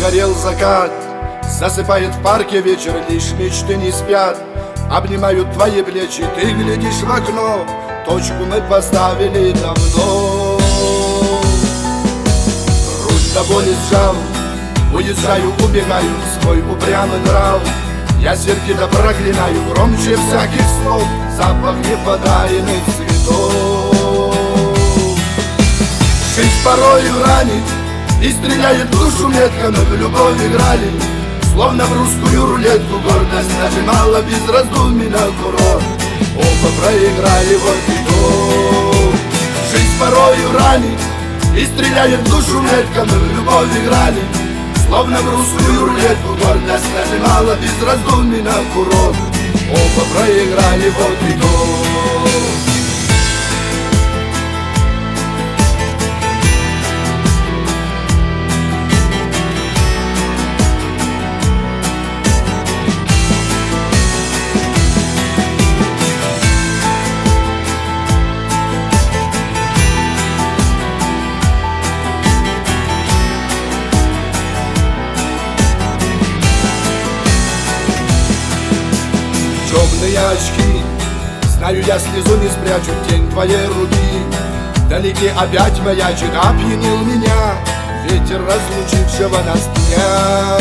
Загорел закат, засыпает в парке вечер, лишь мечты не спят. Обнимают твои плечи, ты глядишь в окно, точку мы поставили давно. Руль до боли сжал, уезжаю, убегаю в свой упрямый нрав. Я Серкида проклинаю громче всяких слов, запах неподаренных цветов. Жизнь порою ранит и стреляет в душу метко, мы в любовь играли, словно в русскую рулетку. Гордость нажимала без раздумий на курок, оба проиграли, вот и то. Жизнь порою ранит и стреляет в душу метко, мы в любовь играли, словно в русскую рулетку. Гордость нажимала без раздумий на курок, оба проиграли, вот и то. Темные очки, знаю, я слезу не спрячу, тень твоей руки вдалеке опять маячит, опьянил меня ветер разлучившего нас дня.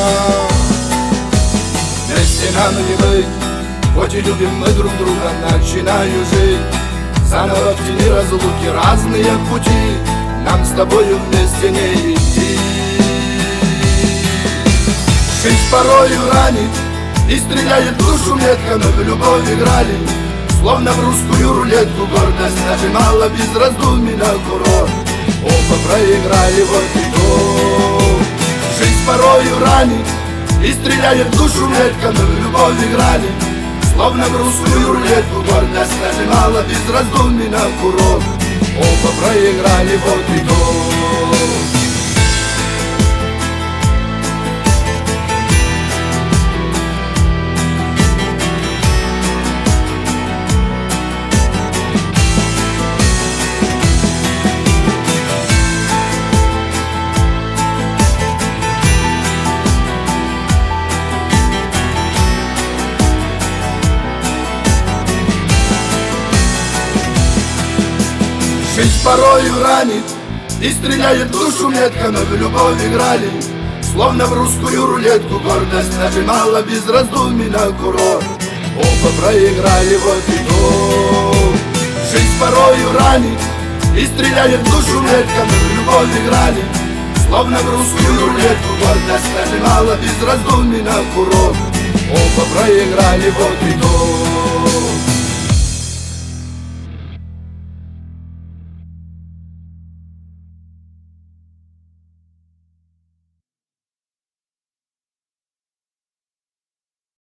Вместе нам не быть, хоть и любим мы друг друга, начинаю жить заново в тени разлуки, разные пути нам с тобою вместе не идти. Жизнь порою ранит и стреляет в душу метко, мы в любовь играли, словно в русскую рулетку. Гордость нажимала без раздумий на курок, оба проиграли, вот и то. Жизнь порою ранит и стреляет в душу метко, мы в любовь играли, словно в русскую рулетку. Гордость нажимала без раздумий на курок, оба проиграли, вот и то. Жизнь порою ранит и стреляет в душу метко, мы в любовь играли, словно в русскую рулетку. Гордость нажимала без раздумий на курок, оба проиграли, вот и то. Жизнь порою ранит и стреляет в душу метко, мы в любовь играли, словно в русскую рулетку. Гордость нажимала без раздумий на курок, оба проиграли, вот и то.